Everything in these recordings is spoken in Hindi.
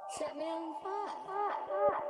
Set me on fire.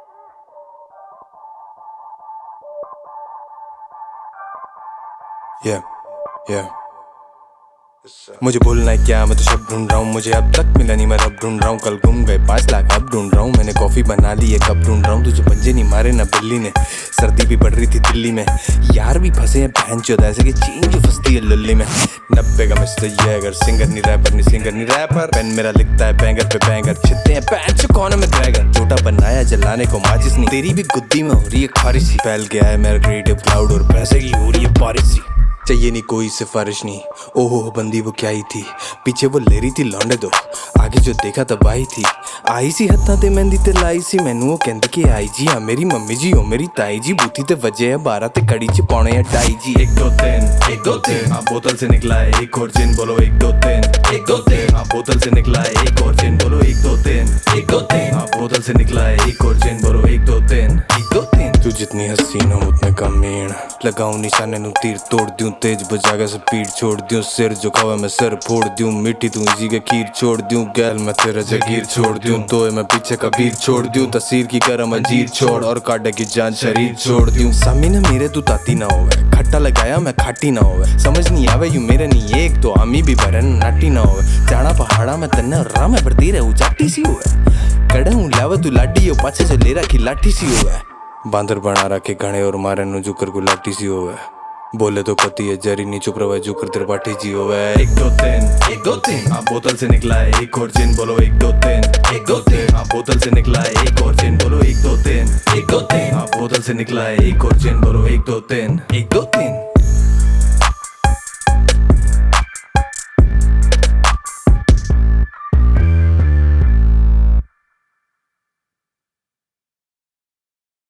Yeah, yeah. मुझे बोलना है क्या, मैं तो शब्द ढूंढ रहा हूँ। मुझे अब तक मिला नहीं, मैं रब ढूंढ रहा हूँ। कल गुम गए 5 लाख, अब ढूंढ रहा हूँ। मैंने कॉफी बना ली है, कब ढूंढ रहा हूँ। तुझे पंजे नहीं मारे ना बिल्ली ने। सर्दी भी पड़ रही थी दिल्ली में, यार भी फंसे हैं बहन चोद ऐसे कि चीन जो फंसती है लल्ली में। 90 का मिस्टर ये अगर सिंगर नहीं रैपर, नहीं सिंगर नहीं रैपर। पेन मेरा लिखता है बैंगर पे बैंगर, छिटते हैं पैंच कौन में ड्रैगन। छोटा बनाया जलाने को माचिस नहीं, तेरी भी गुद्दी में हो रही है खारिश सी। फैल गया है मेरा क्रिएटिव क्लाउड और पैसे की हो रही है बारिश सी। चाहिए नहीं कोई सिफारिश नहीं, ओहो बंदी वो क्या ही थी। पीछे वो ले रही थी लौंडे दो, आगे जो देखा तब आई थी। आई सी हत्था ते मेहंदी ते लाई सी मैनू वो कहंदी कि आई जी हाँ मेरी मम्मी जी हो मेरी ताई जी। बूथी ते वजे है 12 ते कड़ी च पौने है 2:30 जी। 1 2 3 1 2 3 हाँ बोतल से निकला है एक और जिन, बोलो 1 2 3 1 2 3 हाँ बोतल से निकला है एक और जिन, बोलो 1 2 3 1 2 3 हाँ बोतल से निकला है एक और जिन, बोलो 1 2 3 1 2 3। तू जितनी हसीन हो उतने कम मीण, लगाऊं निशाने नु तीर तोड़ दूं। तेज बजागा से पीठ छोड़ दूं, सिर झुकावा मैं सर फोड़ दूं। मिट्टी तू इसी के खीर छोड़ दूं, गैल मैं तेरा जगीर छोड़ दूं। तो मैं पीछे का भीड़ छोड़ दूं, तस्वीर की करम अंजीर छोड़ और काटे की जान शरीर छोड़ दूं। सामी ने मेरे तू ताती ना होवे, खट्टा लगाया मैं खाटी ना होवे। समझ नहीं आवे यू मेरे नहीं एक तो आमी भी भरन नाटी ना होवे। जाना पहाड़ा में तन्ने राम है बढ़ती रहे उचाटी सी होवे। कड़े हूँ लावे तू लाडी हो पाछे से ले रखी लाठी सी होवे। बांदर बना रखे घणे और मारे नु जुकर को लाठी सी होवे। बोले तो पति है जरी नी चुप रवे जुकर तेरे पाठी जी होवे। 1 2 3 1 2 3 हाँ बोतल से निकला है एक और जिन, बोलो 1 2 3 1 2 3 हाँ बोतल से निकला है एक और जिन, बोलो 1 2 3 1 2 3 हाँ बोतल से निकला है एक और जिन, बोलो 1 2 3 1 2 3।